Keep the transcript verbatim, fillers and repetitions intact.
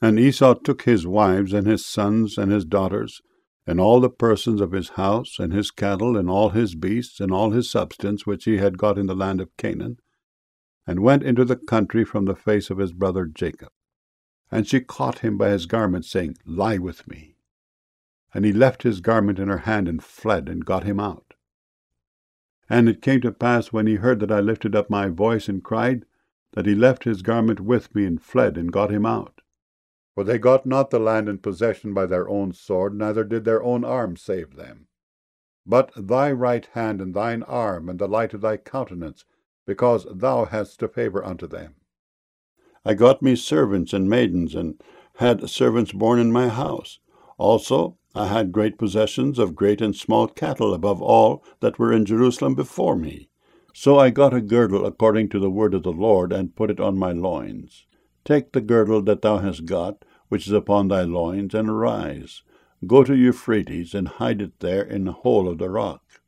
And Esau took his wives, and his sons, and his daughters, and all the persons of his house, and his cattle, and all his beasts, and all his substance which he had got in the land of Canaan, and went into the country from the face of his brother Jacob. And she caught him by his garment, saying, Lie with me. And he left his garment in her hand, and fled, and got him out. And it came to pass, when he heard that I lifted up my voice and cried, that he left his garment with me, and fled, and got him out. For they got not the land in possession by their own sword, neither did their own arm save them. But thy right hand and thine arm, and the light of thy countenance, because thou hadst a favour unto them. I got me servants and maidens, and had servants born in my house. Also I had great possessions of great and small cattle, above all that were in Jerusalem before me. So I got a girdle according to the word of the Lord, and put it on my loins. Take the girdle that thou hast got, which is upon thy loins, and arise. Go to Euphrates, and hide it there in the hole of the rock.